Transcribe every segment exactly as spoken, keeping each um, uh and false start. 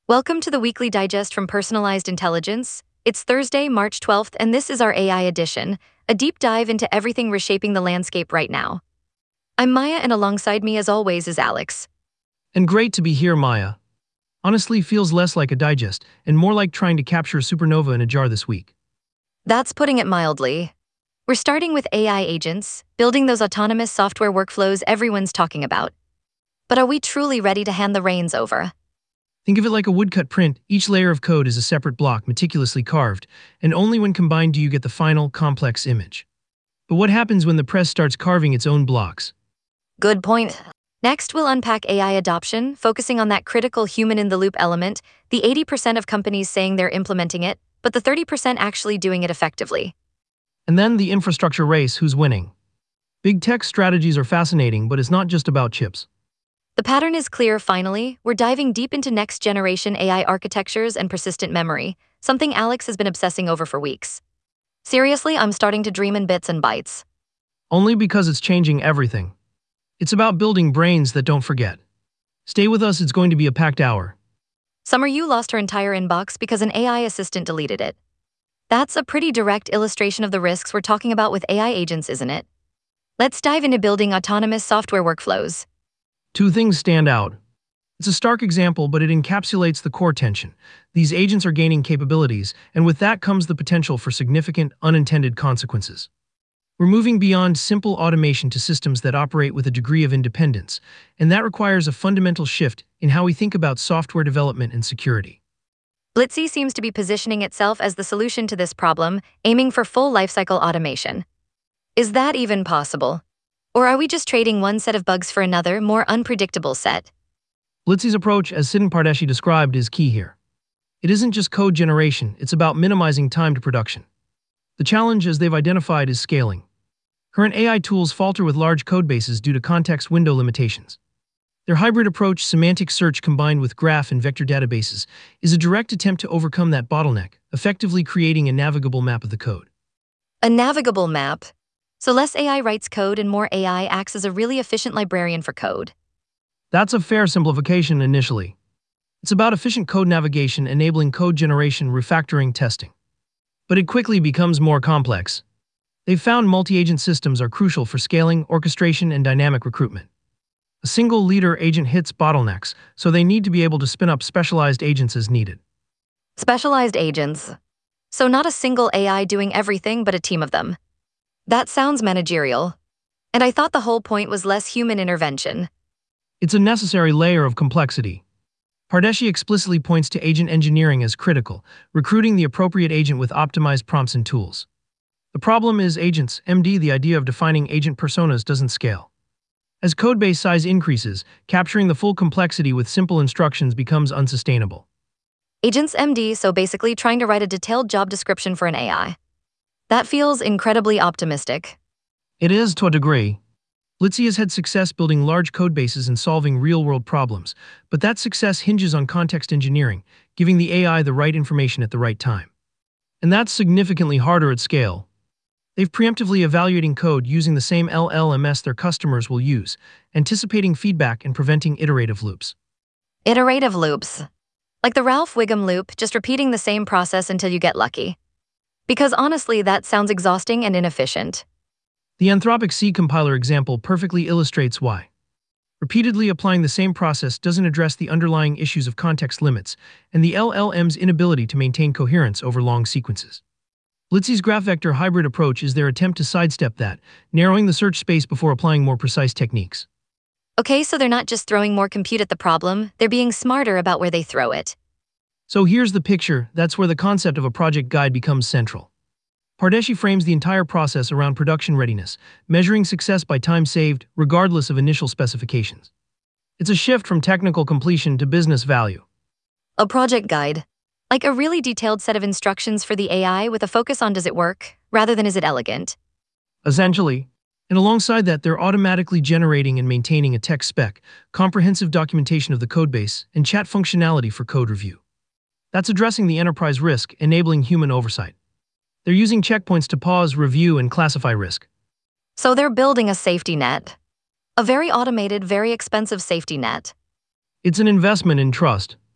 Welcome to the weekly digest from Personalized Intelligence. It's Thursday, March twelfth, and this is our A I edition, a deep dive into everything reshaping the landscape right now. I'm Maya, and alongside me, as always, is Alex. And great to be here, Maya. Honestly, feels less like a digest and more like trying to capture a supernova in a jar this week. That's putting it mildly. We're starting with A I agents, building those autonomous software workflows everyone's talking about. But are we truly ready to hand the reins over? Think of it like a woodcut print. Each layer of code is a separate block meticulously carved, and only when combined do you get the final, complex image. But what happens when the press starts carving its own blocks? Good point. Next, we'll unpack A I adoption, focusing on that critical human-in-the-loop element, the eighty percent of companies saying they're implementing it, but the thirty percent actually doing it effectively. And then the infrastructure race, who's winning? Big tech strategies are fascinating, but it's not just about chips. The pattern is clear, finally. We're diving deep into next-generation A I architectures and persistent memory, something Alex has been obsessing over for weeks. Seriously, I'm starting to dream in bits and bytes. Only because it's changing everything. It's about building brains that don't forget. Stay with us, it's going to be a packed hour. Summer Yu lost her entire inbox because an A I assistant deleted it. That's a pretty direct illustration of the risks we're talking about with A I agents, isn't it? Let's dive into building autonomous software workflows. Two things stand out. It's a stark example, but it encapsulates the core tension. These agents are gaining capabilities, and with that comes the potential for significant, unintended consequences. We're moving beyond simple automation to systems that operate with a degree of independence, and that requires a fundamental shift in how we think about software development and security. Blitzy seems to be positioning itself as the solution to this problem, aiming for full lifecycle automation. Is that even possible? Or are we just trading one set of bugs for another, more unpredictable set? Blitzy's approach, as Siddhan Pardeshi described, is key here. It isn't just code generation, it's about minimizing time to production. The challenge, as they've identified, is scaling. Current A I tools falter with large codebases due to context window limitations. Their hybrid approach, semantic search combined with graph and vector databases, is a direct attempt to overcome that bottleneck, effectively creating a navigable map of the code. A navigable map? So less A I writes code and more A I acts as a really efficient librarian for code. That's a fair simplification initially. It's about efficient code navigation, enabling code generation, refactoring, testing. But it quickly becomes more complex. They've found multi-agent systems are crucial for scaling, orchestration, and dynamic recruitment. A single leader agent hits bottlenecks, so they need to be able to spin up specialized agents as needed. Specialized agents. So not a single A I doing everything, but a team of them. That sounds managerial. And I thought the whole point was less human intervention. It's a necessary layer of complexity. Pardeshi explicitly points to agent engineering as critical, recruiting the appropriate agent with optimized prompts and tools. The problem is agents, M D, the idea of defining agent personas doesn't scale. As codebase size increases, capturing the full complexity with simple instructions becomes unsustainable. Agents M D, so basically trying to write a detailed job description for an A I. That feels incredibly optimistic. It is to a degree. Blitzy has had success building large codebases and solving real-world problems, but that success hinges on context engineering, giving the A I the right information at the right time. And that's significantly harder at scale. They've preemptively evaluating code using the same L L M S their customers will use, anticipating feedback and preventing iterative loops. Iterative loops. Like the Ralph Wiggum loop, just repeating the same process until you get lucky. Because honestly, that sounds exhausting and inefficient. The Anthropic C compiler example perfectly illustrates why. Repeatedly applying the same process doesn't address the underlying issues of context limits and the L L M's inability to maintain coherence over long sequences. Blitzy's graph vector hybrid approach is their attempt to sidestep that, narrowing the search space before applying more precise techniques. Okay, so they're not just throwing more compute at the problem, they're being smarter about where they throw it. So here's the picture. That's where the concept of a project guide becomes central. Pardeshi frames the entire process around production readiness, measuring success by time saved, regardless of initial specifications. It's a shift from technical completion to business value. A project guide. Like a really detailed set of instructions for the A I with a focus on does it work, rather than is it elegant. Essentially. And alongside that, they're automatically generating and maintaining a tech spec, comprehensive documentation of the codebase, and chat functionality for code review. That's addressing the enterprise risk, enabling human oversight. They're using checkpoints to pause, review, and classify risk. So they're building a safety net. A very automated, very expensive safety net. It's an investment in trust.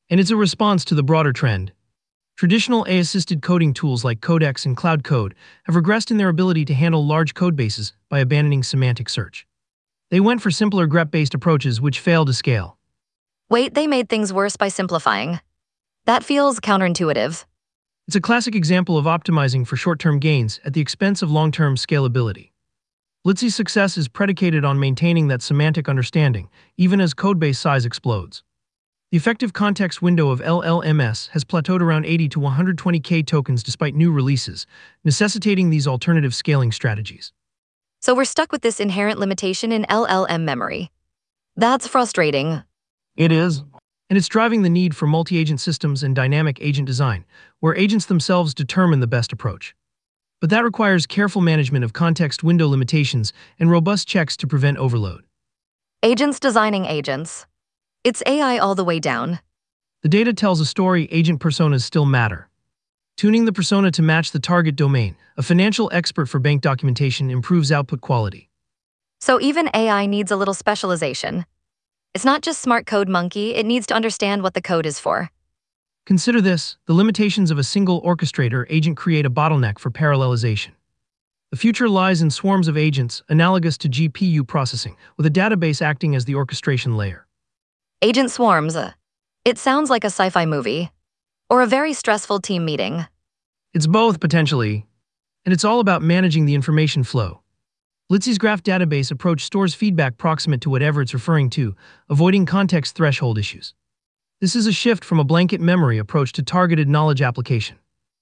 And it's a response to the broader trend. Traditional A I-assisted coding tools like Codex and Cloud Code have regressed in their ability to handle large codebases by abandoning semantic search. They went for simpler grep-based approaches which fail to scale. Wait, they made things worse by simplifying. That feels counterintuitive. It's a classic example of optimizing for short-term gains at the expense of long-term scalability. Blitzy's success is predicated on maintaining that semantic understanding, even as codebase size explodes. The effective context window of L L M S has plateaued around eighty to one hundred twenty K tokens despite new releases, necessitating these alternative scaling strategies. So we're stuck with this inherent limitation in L L M memory. That's frustrating. It is. And it's driving the need for multi-agent systems and dynamic agent design, where agents themselves determine the best approach. But that requires careful management of context window limitations and robust checks to prevent overload. Agents designing agents. It's A I all the way down. The data tells a story. Agent personas still matter. Tuning the persona to match the target domain, a financial expert for bank documentation, improves output quality. So even A I needs a little specialization. It's not just smart code monkey, it needs to understand what the code is for. Consider this: the limitations of a single orchestrator agent create a bottleneck for parallelization. The future lies in swarms of agents, analogous to G P U processing, with a database acting as the orchestration layer. Agent swarms. It sounds like a sci-fi movie. Or a very stressful team meeting. It's both, potentially. And it's all about managing the information flow. Blitzy's graph database approach stores feedback proximate to whatever it's referring to, avoiding context threshold issues. This is a shift from a blanket memory approach to targeted knowledge application.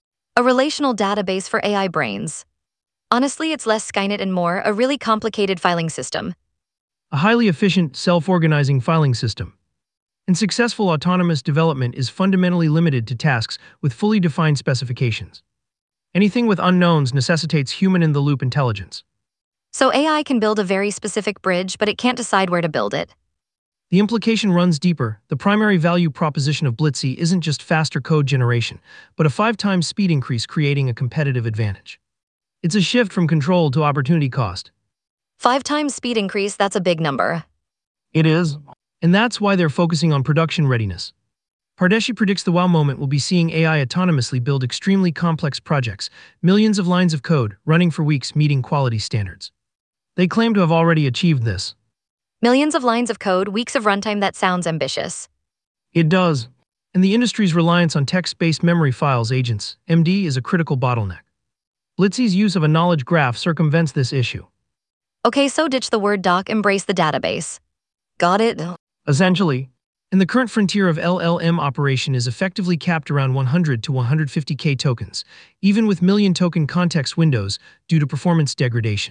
A relational database for A I brains. Honestly, it's less Skynet and more a really complicated filing system. A highly efficient, self-organizing filing system. And successful autonomous development is fundamentally limited to tasks with fully defined specifications. Anything with unknowns necessitates human-in-the-loop intelligence. So A I can build a very specific bridge, but it can't decide where to build it. The implication runs deeper. The primary value proposition of Blitzy isn't just faster code generation, but a five times speed increase, creating a competitive advantage. It's a shift from control to opportunity cost. Five times speed increase, that's a big number. It is. And that's why they're focusing on production readiness. Pardeschi predicts the wow moment will be seeing A I autonomously build extremely complex projects, millions of lines of code, running for weeks, meeting quality standards. They claim to have already achieved this. Millions of lines of code, weeks of runtime, that sounds ambitious. It does. And the industry's reliance on text-based memory files agents, M D, is a critical bottleneck. Blitzy's use of a knowledge graph circumvents this issue. Okay, so ditch the Word doc, embrace the database. Got it? Essentially. And the current frontier of L L M operation is effectively capped around one hundred to one hundred fifty K tokens, even with million-token context windows, due to performance degradation.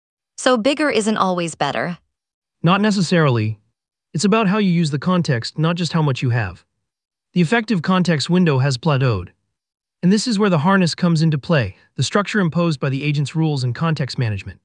So bigger isn't always better. Not necessarily. It's about how you use the context, not just how much you have. The effective context window has plateaued. And this is where the harness comes into play, the structure imposed by the agent's rules and context management.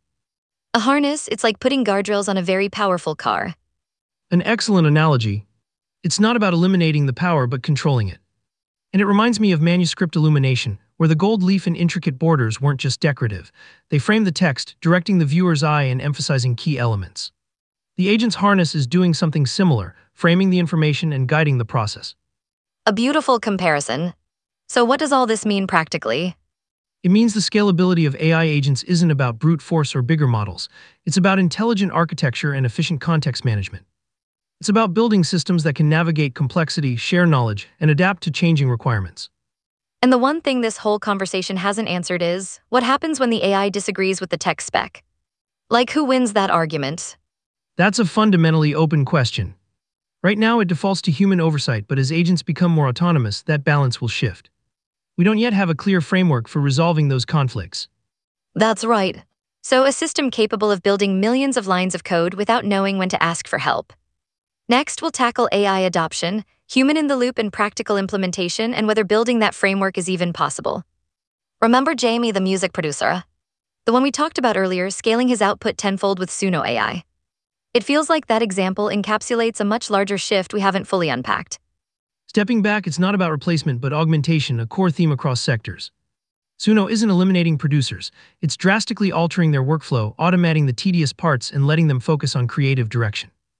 A harness, it's like putting guardrails on a very powerful car. An excellent analogy. It's not about eliminating the power but controlling it. And it reminds me of manuscript illumination, where the gold leaf and intricate borders weren't just decorative. They framed the text, directing the viewer's eye and emphasizing key elements. The agent's harness is doing something similar, framing the information and guiding the process. A beautiful comparison. So what does all this mean practically? It means the scalability of A I agents isn't about brute force or bigger models. It's about intelligent architecture and efficient context management. It's about building systems that can navigate complexity, share knowledge, and adapt to changing requirements. And the one thing this whole conversation hasn't answered is, what happens when the A I disagrees with the tech spec? Like, who wins that argument? That's a fundamentally open question. Right now it defaults to human oversight, but as agents become more autonomous, that balance will shift. We don't yet have a clear framework for resolving those conflicts. That's right. So a system capable of building millions of lines of code without knowing when to ask for help. Next, we'll tackle A I adoption, human-in-the-loop and practical implementation, and whether building that framework is even possible. Remember Jamie, the music producer? The one we talked about earlier, scaling his output tenfold with Suno A I. It feels like that example encapsulates a much larger shift we haven't fully unpacked. Stepping back, it's not about replacement but augmentation, a core theme across sectors. Suno isn't eliminating producers, it's drastically altering their workflow, automating the tedious parts and letting them focus on creative direction.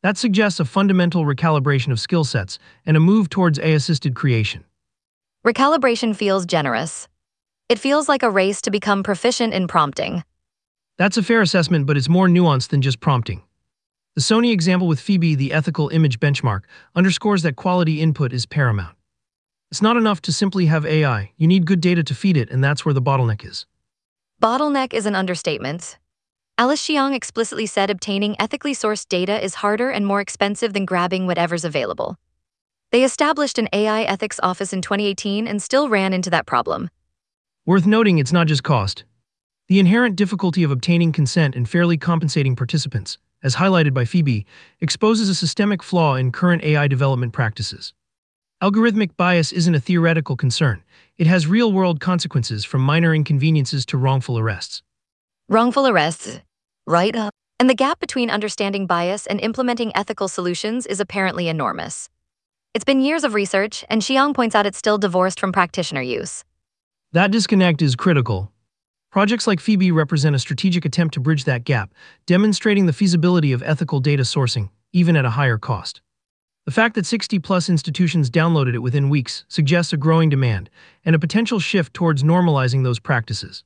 That suggests a fundamental recalibration of skill sets and a move towards A I-assisted creation. Recalibration feels generous. It feels like a race to become proficient in prompting. That's a fair assessment, but it's more nuanced than just prompting. The Sony example with Phoebe, the ethical image benchmark, underscores that quality input is paramount. It's not enough to simply have A I, you need good data to feed it, and that's where the bottleneck is. Bottleneck is an understatement. Alice Xiang explicitly said obtaining ethically sourced data is harder and more expensive than grabbing whatever's available. They established an A I ethics office in twenty eighteen and still ran into that problem. Worth noting, it's not just cost. The inherent difficulty of obtaining consent and fairly compensating participants, as highlighted by Phoebe, exposes a systemic flaw in current A I development practices. Algorithmic bias isn't a theoretical concern. It has real-world consequences, from minor inconveniences to wrongful arrests. Wrongful arrests, right up. And the gap between understanding bias and implementing ethical solutions is apparently enormous. It's been years of research, and Xiang points out it's still divorced from practitioner use. That disconnect is critical. Projects like Phoebe represent a strategic attempt to bridge that gap, demonstrating the feasibility of ethical data sourcing, even at a higher cost. The fact that sixty plus institutions downloaded it within weeks suggests a growing demand and a potential shift towards normalizing those practices.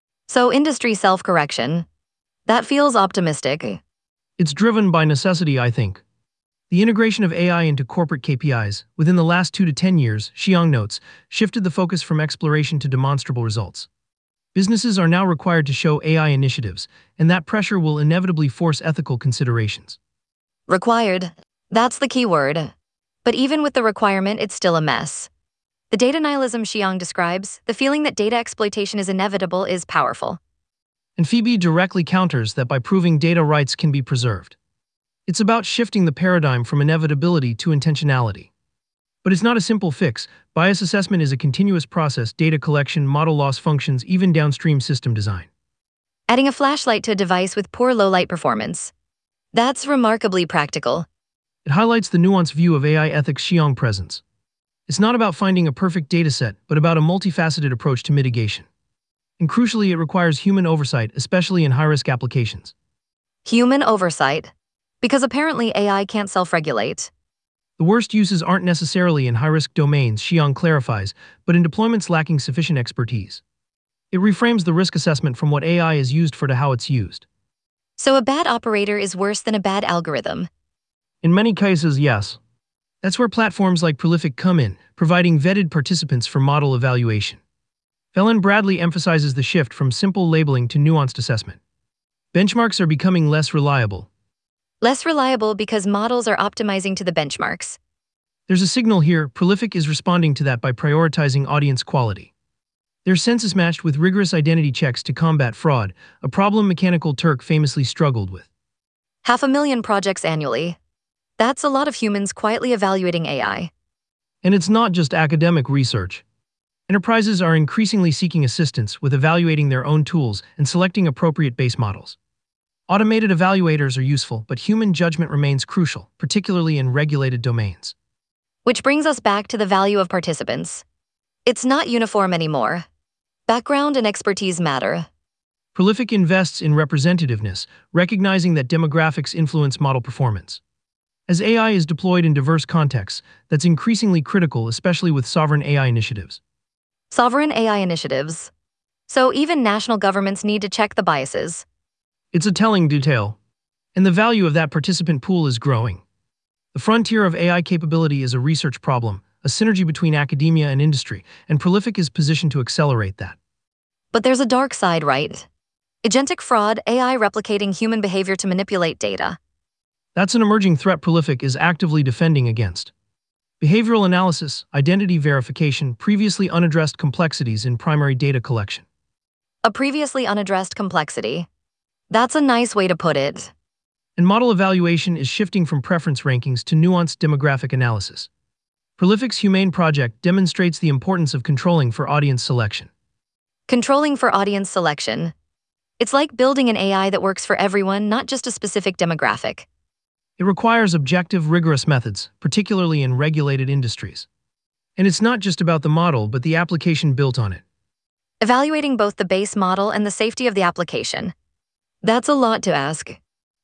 So industry self-correction. That feels optimistic. It's driven by necessity, I think. The integration of A I into corporate K P Is within the last two to ten years, Xiang notes, shifted the focus from exploration to demonstrable results. Businesses are now required to show A I initiatives, and that pressure will inevitably force ethical considerations. Required. That's the key word. But even with the requirement, it's still a mess. The data nihilism Xiang describes, the feeling that data exploitation is inevitable, is powerful. And Phoebe directly counters that by proving data rights can be preserved. It's about shifting the paradigm from inevitability to intentionality. But it's not a simple fix. Bias assessment is a continuous process: data collection, model loss functions, even downstream system design. Adding a flashlight to a device with poor low-light performance. That's remarkably practical. It highlights the nuanced view of A I ethics Xiang presents. It's not about finding a perfect dataset, but about a multifaceted approach to mitigation. And crucially, it requires human oversight, especially in high-risk applications. Human oversight. Because apparently A I can't self-regulate. The worst uses aren't necessarily in high-risk domains, Xiang clarifies, but in deployments lacking sufficient expertise. It reframes the risk assessment from what A I is used for to how it's used. So a bad operator is worse than a bad algorithm. In many cases, yes. That's where platforms like Prolific come in, providing vetted participants for model evaluation. Felon Bradley emphasizes the shift from simple labeling to nuanced assessment. Benchmarks are becoming less reliable. Less reliable because models are optimizing to the benchmarks. There's a signal here. Prolific is responding to that by prioritizing audience quality. Their census matched with rigorous identity checks to combat fraud, a problem Mechanical Turk famously struggled with. Half a million projects annually. That's a lot of humans quietly evaluating A I. And it's not just academic research. Enterprises are increasingly seeking assistance with evaluating their own tools and selecting appropriate base models. Automated evaluators are useful, but human judgment remains crucial, particularly in regulated domains. Which brings us back to the value of participants. It's not uniform anymore. Background and expertise matter. Prolific invests in representativeness, recognizing that demographics influence model performance. As A I is deployed in diverse contexts, that's increasingly critical, especially with sovereign A I initiatives. Sovereign A I initiatives. So even national governments need to check the biases. It's a telling detail. And the value of that participant pool is growing. The frontier of A I capability is a research problem, a synergy between academia and industry, and Prolific is positioned to accelerate that. But there's a dark side, right? Agentic fraud, A I replicating human behavior to manipulate data. That's an emerging threat Prolific is actively defending against. Behavioral analysis, identity verification, previously unaddressed complexities in primary data collection. A previously unaddressed complexity. That's a nice way to put it. And model evaluation is shifting from preference rankings to nuanced demographic analysis. Prolific's Humane project demonstrates the importance of controlling for audience selection. Controlling for audience selection. It's like building an A I that works for everyone, not just a specific demographic. It requires objective, rigorous methods, particularly in regulated industries. And it's not just about the model, but the application built on it. Evaluating both the base model and the safety of the application. That's a lot to ask.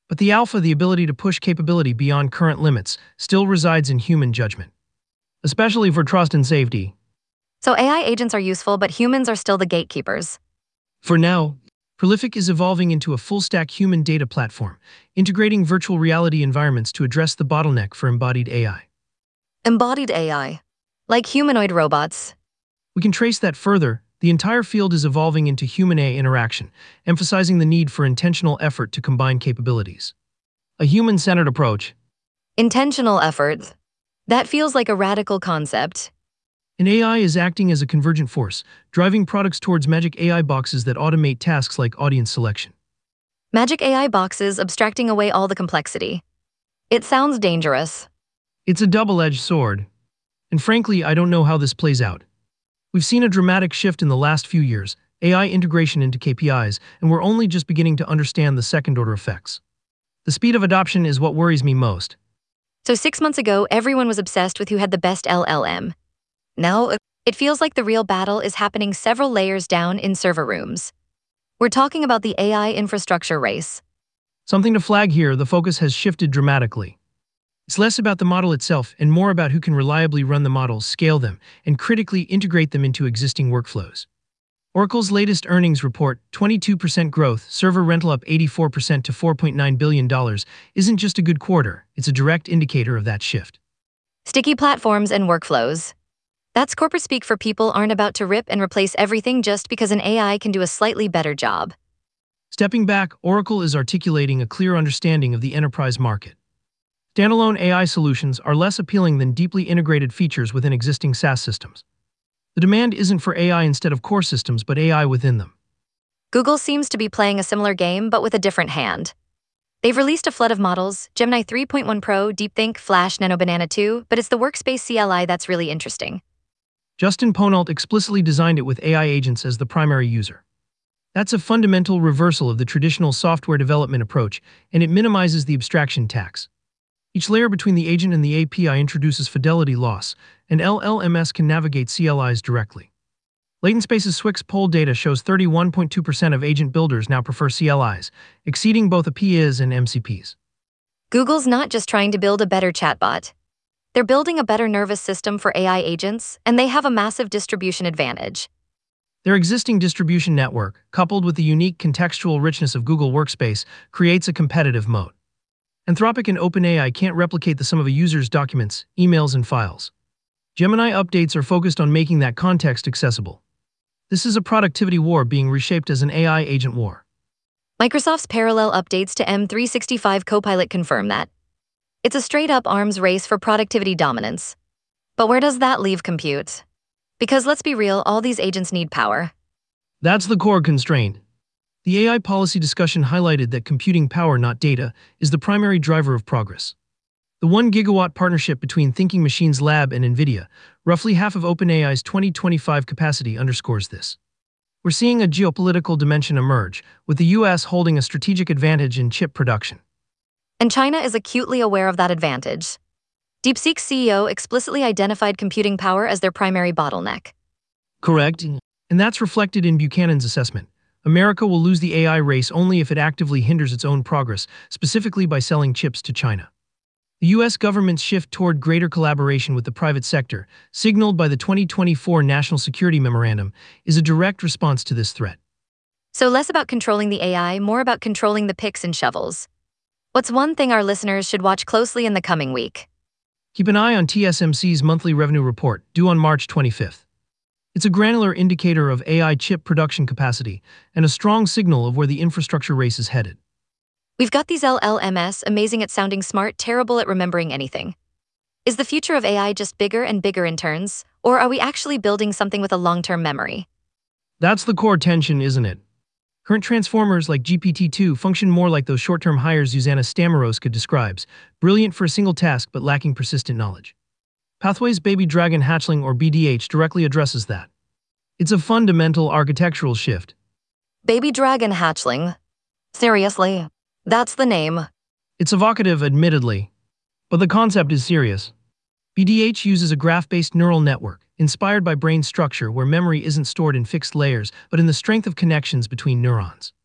But the alpha, the ability to push capability beyond current limits, still resides in human judgment, especially for trust and safety. So A I agents are useful, but humans are still the gatekeepers. For now, Prolific is evolving into a full-stack human data platform, integrating virtual reality environments to address the bottleneck for embodied A I. Embodied A I. Like humanoid robots. We can trace that further. The entire field is evolving into human-A I interaction, emphasizing the need for intentional effort to combine capabilities. A human-centered approach. Intentional effort. That feels like a radical concept. An A I is acting as a convergent force, driving products towards magic A I boxes that automate tasks like audience selection. Magic A I boxes abstracting away all the complexity. It sounds dangerous. It's a double-edged sword. And frankly, I don't know how this plays out. We've seen a dramatic shift in the last few years, A I integration into K P Is, and we're only just beginning to understand the second-order effects. The speed of adoption is what worries me most. So six months ago, everyone was obsessed with who had the best L L M. Now, it feels like the real battle is happening several layers down in server rooms. We're talking about the A I infrastructure race. Something to flag here, the focus has shifted dramatically. It's less about the model itself and more about who can reliably run the models, scale them, and critically integrate them into existing workflows. Oracle's latest earnings report, twenty-two percent growth, server rental up eighty-four percent to four point nine billion dollars, isn't just a good quarter, it's a direct indicator of that shift. Sticky platforms and workflows. That's corporate speak for people aren't about to rip and replace everything just because an A I can do a slightly better job. Stepping back, Oracle is articulating a clear understanding of the enterprise market. Standalone A I solutions are less appealing than deeply integrated features within existing SaaS systems. The demand isn't for A I instead of core systems, but A I within them. Google seems to be playing a similar game, but with a different hand. They've released a flood of models, Gemini three point one Pro, DeepThink, Flash, Nano Banana two, but it's the workspace C L I that's really interesting. Justin Ponault explicitly designed it with A I agents as the primary user. That's a fundamental reversal of the traditional software development approach, and it minimizes the abstraction tax. Each layer between the agent and the A P I introduces fidelity loss, and L L M S can navigate C L Is directly. LatentSpace's Swix poll data shows thirty-one point two percent of agent builders now prefer C L Is, exceeding both A P Is and M C Ps. Google's not just trying to build a better chatbot. They're building a better nervous system for A I agents, and they have a massive distribution advantage. Their existing distribution network, coupled with the unique contextual richness of Google Workspace, creates a competitive moat. Anthropic and OpenAI can't replicate the sum of a user's documents, emails, and files. Gemini updates are focused on making that context accessible. This is a productivity war being reshaped as an A I agent war. Microsoft's parallel updates to M three sixty-five Copilot confirm that. It's a straight-up arms race for productivity dominance. But where does that leave compute? Because let's be real, all these agents need power. That's the core constraint. The A I policy discussion highlighted that computing power, not data, is the primary driver of progress. The one gigawatt partnership between Thinking Machines Lab and NVIDIA, roughly half of OpenAI's twenty twenty-five capacity, underscores this. We're seeing a geopolitical dimension emerge, with the U S holding a strategic advantage in chip production. And China is acutely aware of that advantage. DeepSeek's C E O explicitly identified computing power as their primary bottleneck. Correct. And that's reflected in Buchanan's assessment. America will lose the A I race only if it actively hinders its own progress, specifically by selling chips to China. The U S government's shift toward greater collaboration with the private sector, signaled by the twenty twenty-four National Security Memorandum, is a direct response to this threat. So less about controlling the A I, more about controlling the picks and shovels. What's one thing our listeners should watch closely in the coming week? Keep an eye on T S M C's monthly revenue report, due on March twenty-fifth. It's a granular indicator of A I chip production capacity and a strong signal of where the infrastructure race is headed. We've got these L L Ms, amazing at sounding smart, terrible at remembering anything. Is the future of A I just bigger and bigger in turns, or are we actually building something with a long-term memory? That's the core tension, isn't it? Current transformers like G P T two function more like those short-term hires Zuzana Stamorowska describes, brilliant for a single task but lacking persistent knowledge. Pathway's Baby Dragon Hatchling, or B D H, directly addresses that. It's a fundamental architectural shift. Baby Dragon Hatchling? Seriously? That's the name. It's evocative, admittedly, but the concept is serious. B D H uses a graph-based neural network, inspired by brain structure where memory isn't stored in fixed layers, but in the strength of connections between neurons.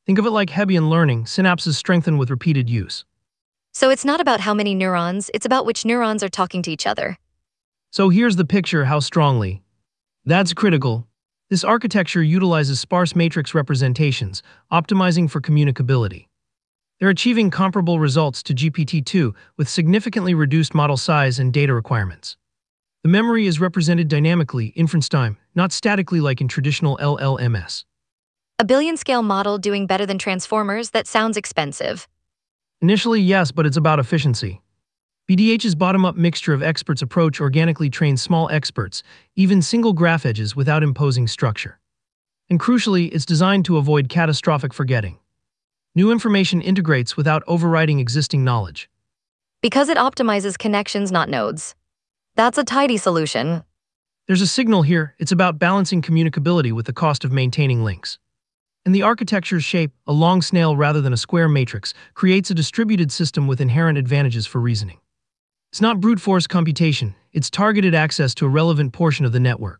Think of it like Hebbian learning, synapses strengthen with repeated use. So it's not about how many neurons, it's about which neurons are talking to each other. So here's the picture how strongly. That's critical. This architecture utilizes sparse matrix representations, optimizing for communicability. They're achieving comparable results to G P T two with significantly reduced model size and data requirements. The memory is represented dynamically, inference time, not statically like in traditional L L Ms. A billion-scale model doing better than transformers, that sounds expensive. Initially, yes, but it's about efficiency. B D H's bottom-up mixture of experts approach organically trains small experts, even single graph edges without imposing structure. And crucially, it's designed to avoid catastrophic forgetting. New information integrates without overriding existing knowledge. Because it optimizes connections, not nodes. That's a tidy solution. There's a signal here. It's about balancing communicability with the cost of maintaining links. And the architecture's shape, a long snail rather than a square matrix, creates a distributed system with inherent advantages for reasoning. It's not brute force computation, it's targeted access to a relevant portion of the network.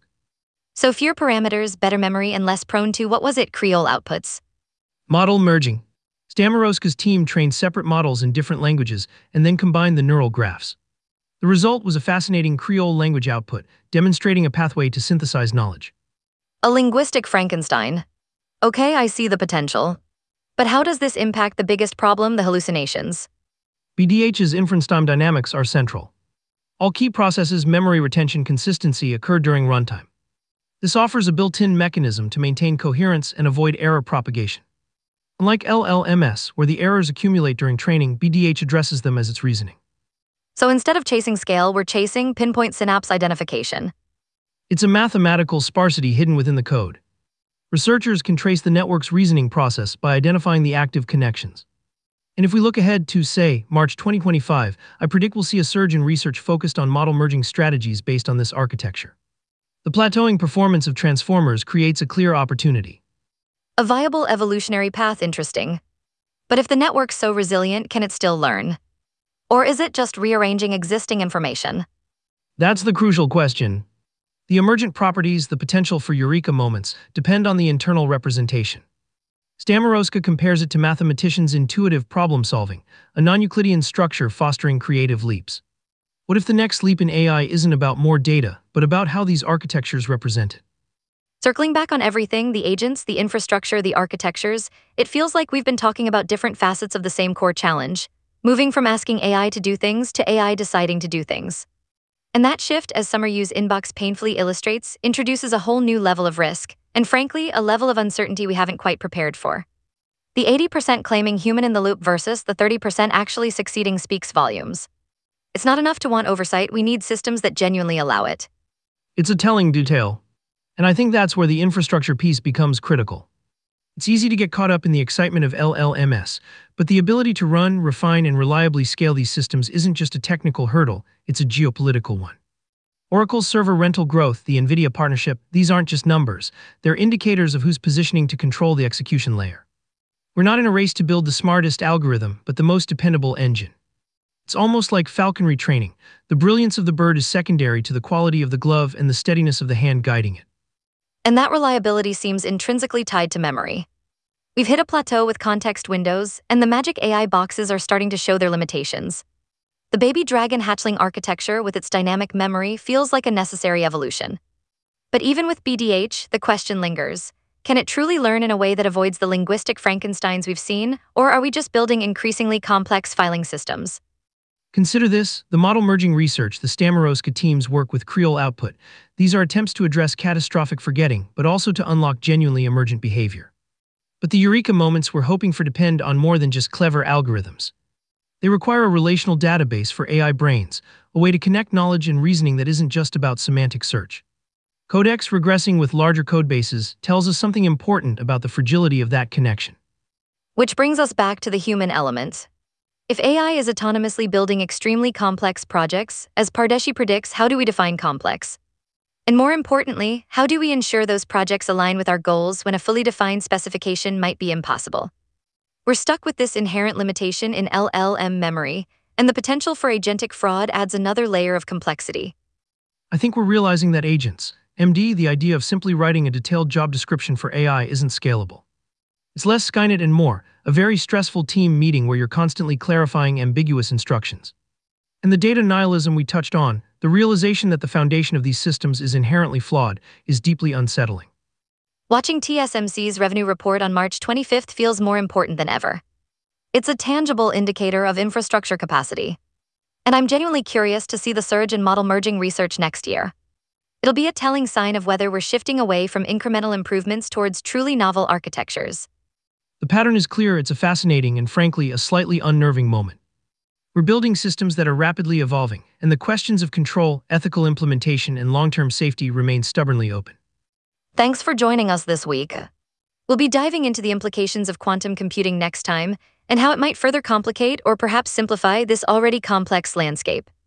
So fewer parameters, better memory, and less prone to, what was it, Creole outputs? Model merging. Stamorowska's team trained separate models in different languages and then combined the neural graphs. The result was a fascinating Creole language output, demonstrating a pathway to synthesize knowledge. A linguistic Frankenstein. Okay, I see the potential. But how does this impact the biggest problem, the hallucinations? B D H's inference time dynamics are central. All key processes, memory retention, consistency occur during runtime. This offers a built-in mechanism to maintain coherence and avoid error propagation. Unlike L L Ms, where the errors accumulate during training, B D H addresses them as its reasoning. So instead of chasing scale, we're chasing pinpoint synapse identification. It's a mathematical sparsity hidden within the code. Researchers can trace the network's reasoning process by identifying the active connections. And if we look ahead to, say, March twenty twenty-five, I predict we'll see a surge in research focused on model merging strategies based on this architecture. The plateauing performance of transformers creates a clear opportunity. A viable evolutionary path, interesting. But if the network's so resilient, can it still learn? Or is it just rearranging existing information? That's the crucial question. The emergent properties, the potential for eureka moments, depend on the internal representation. Stamorowska compares it to mathematicians' intuitive problem-solving, a non-Euclidean structure fostering creative leaps. What if the next leap in A I isn't about more data, but about how these architectures represent it? Circling back on everything, the agents, the infrastructure, the architectures, it feels like we've been talking about different facets of the same core challenge, moving from asking A I to do things to A I deciding to do things. And that shift, as Summer Yu's inbox painfully illustrates, introduces a whole new level of risk, and frankly, a level of uncertainty we haven't quite prepared for. The eighty percent claiming human in the loop versus the thirty percent actually succeeding speaks volumes. It's not enough to want oversight, we need systems that genuinely allow it. It's a telling detail. And I think that's where the infrastructure piece becomes critical. It's easy to get caught up in the excitement of L L Ms, but the ability to run, refine, and reliably scale these systems isn't just a technical hurdle, it's a geopolitical one. Oracle's server rental growth, the NVIDIA partnership, these aren't just numbers, they're indicators of who's positioning to control the execution layer. We're not in a race to build the smartest algorithm, but the most dependable engine. It's almost like falconry training. The brilliance of the bird is secondary to the quality of the glove and the steadiness of the hand guiding it. And that reliability seems intrinsically tied to memory. We've hit a plateau with context windows, and the magic A I boxes are starting to show their limitations. The baby dragon hatchling architecture with its dynamic memory feels like a necessary evolution. But even with B D H, the question lingers. Can it truly learn in a way that avoids the linguistic Frankensteins we've seen, or are we just building increasingly complex filing systems? Consider this, the model merging research the Stamorowska teams work with Creole output. These are attempts to address catastrophic forgetting, but also to unlock genuinely emergent behavior. But the eureka moments we're hoping for depend on more than just clever algorithms. They require a relational database for A I brains, a way to connect knowledge and reasoning that isn't just about semantic search. Codex regressing with larger codebases tells us something important about the fragility of that connection. Which brings us back to the human element. If A I is autonomously building extremely complex projects, as Pardeschi predicts, how do we define complex? And more importantly, how do we ensure those projects align with our goals when a fully defined specification might be impossible? We're stuck with this inherent limitation in L L M memory, and the potential for agentic fraud adds another layer of complexity. I think we're realizing that agents, M D, the idea of simply writing a detailed job description for A I isn't scalable. It's less Skynet and more, a very stressful team meeting where you're constantly clarifying ambiguous instructions. And the data nihilism we touched on, the realization that the foundation of these systems is inherently flawed, is deeply unsettling. Watching T S M C's revenue report on March twenty-fifth feels more important than ever. It's a tangible indicator of infrastructure capacity. And I'm genuinely curious to see the surge in model merging research next year. It'll be a telling sign of whether we're shifting away from incremental improvements towards truly novel architectures. The pattern is clear, it's a fascinating and frankly a slightly unnerving moment. We're building systems that are rapidly evolving, and the questions of control, ethical implementation, and long-term safety remain stubbornly open. Thanks for joining us this week. We'll be diving into the implications of quantum computing next time, and how it might further complicate or perhaps simplify this already complex landscape.